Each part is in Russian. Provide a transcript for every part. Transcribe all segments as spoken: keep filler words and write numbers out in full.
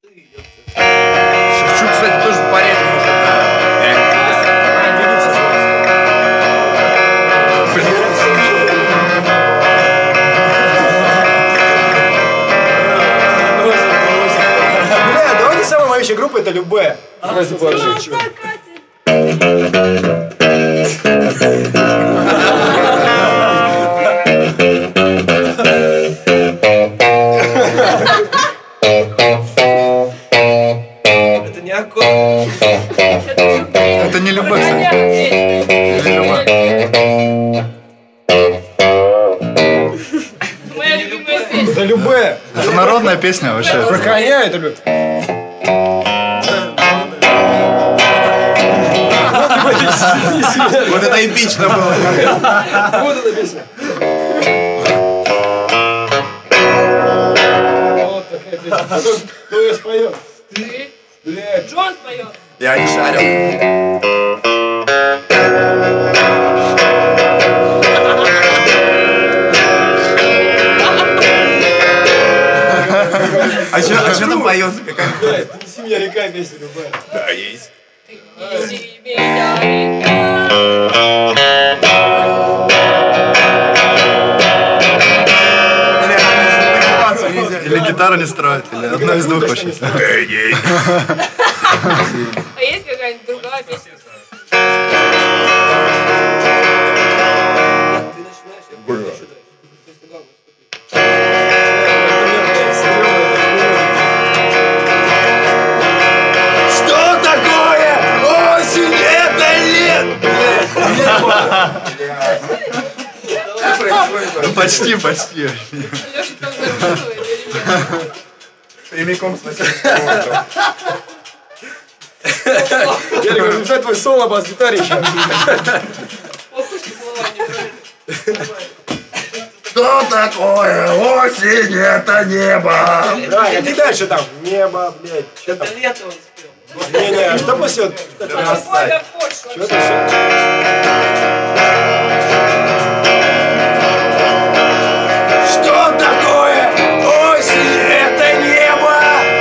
Шевчук, кстати, тоже в порядке может. Бля, давайте самая моющая группа это Любэ. Просто положи. Это не аккорд. Это не Любэ, кстати. Не Любэ. Моя любимая песня. Это Любэ. Это народная песня вообще. Про коня это Любэ. Вот это эпично было. Вот эта песня. Вот такая песня. Кто, кто ее споет? Ты? Блядь. Джон споет. Я не шарил. А что а там поется? Какая? Блядь, ты неси меня река песня Любэ. Да, есть. Неси меня, река. Или гитару не строить, или одно из двух вообще. А есть какая-нибудь другая песня? Ты начинаешь, я буду еще дальше. То есть, главное, Что такое осень? Это лет! Ну почти, почти. Леша там зарабатывает, я не понимаю. Прямиком с Я говорю, записать твой соло бас-гитаре еще. Послушай слова неправильно. Что такое осень? Это небо. Да, иди дальше там. Небо, блядь. Что там? это лето он спел. Не-не, а что после вот? Какой дохож Что вообще? это все? Что такое осень? Это небо.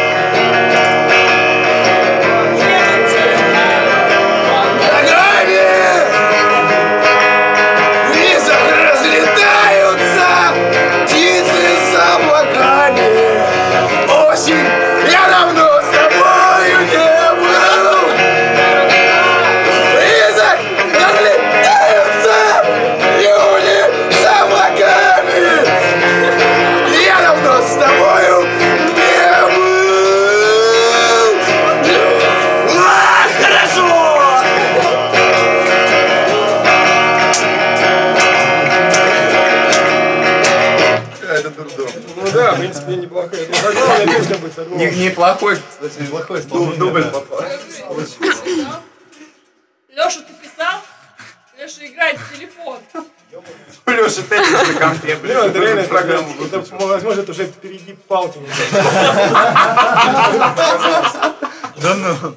Ногами в низах разлетаются птицы с облаками. Осень, я давно с тобою не был. В низах разлетаются люди с облаками. Я давно с тобою не был. А, хорошо! Это дурдом. Ну да, в принципе, неплохая. Ну, главная песня будет с альбома. Неплохой, кстати, неплохой. Дубль попал. Леша, ты писал? Леша играет в телефон. Леша, теннис на компе, Блин, это реально программа. Это, возможно, это уже впереди палки. Да ну.